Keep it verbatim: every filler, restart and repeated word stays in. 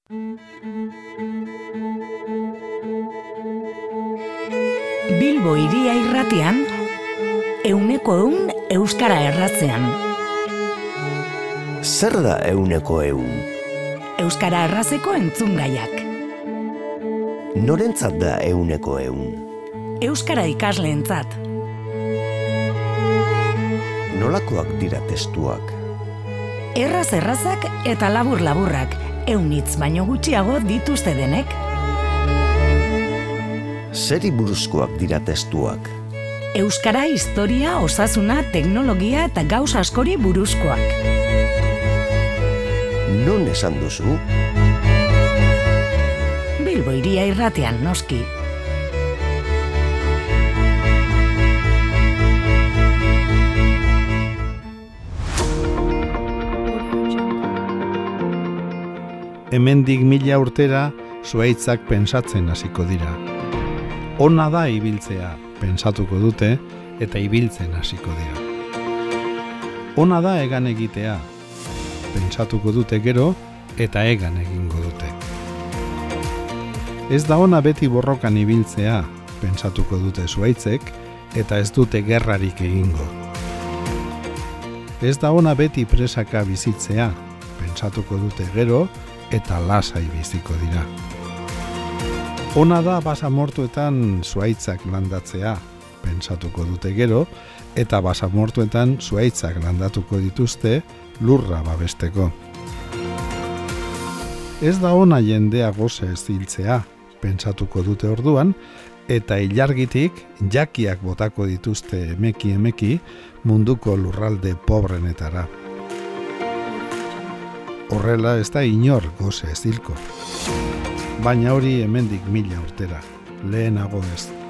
Bilbo Hiria Irratian, euneko eun euskara erratzean. Zer da euneko eun? Euskara errazeko entzungaiak. Norentzat da euneko eun? Euskara ikasleentzat. Nolakoak dira testuak? Erraz errazak eta labur laburrak, eunitz baino gutxiago dituzte denek. Zeri buruzkoak dira testuak? Euskara, historia, osasuna, teknologia eta gauz askori buruzkoak. Non esan duzu? Bilbo Hiria Irratian, noski. Hemendik mila urtera zuhaitzak pentsatzen hasiko dira. Ona da ibiltzea, pentsatuko dute, eta ibiltzen hasiko dira. Ona da egan egitea, pentsatuko dute gero, eta egan egingo dute. Ez da ona beti borrokan ibiltzea, pentsatuko dute zuhaitzek, eta ez dute gerrarik egingo. Ez da ona beti presaka bizitzea, pentsatuko dute gero, eta lasai biziko dira. Ona da basamortuetan zuhaitzak landatzea, pentsatuko dute gero, eta basamortuetan zuhaitzak landatuko dituzte lurra babesteko. Ez da ona jendea goze ez hiltzea, pentsatuko dute orduan, eta ilargitik jakiak botako dituzte emeki emeki munduko lurralde pobrenetara. Horrela ez da inor goze ez hilko. Baina hori hemendik mila urtera, lehenago ez.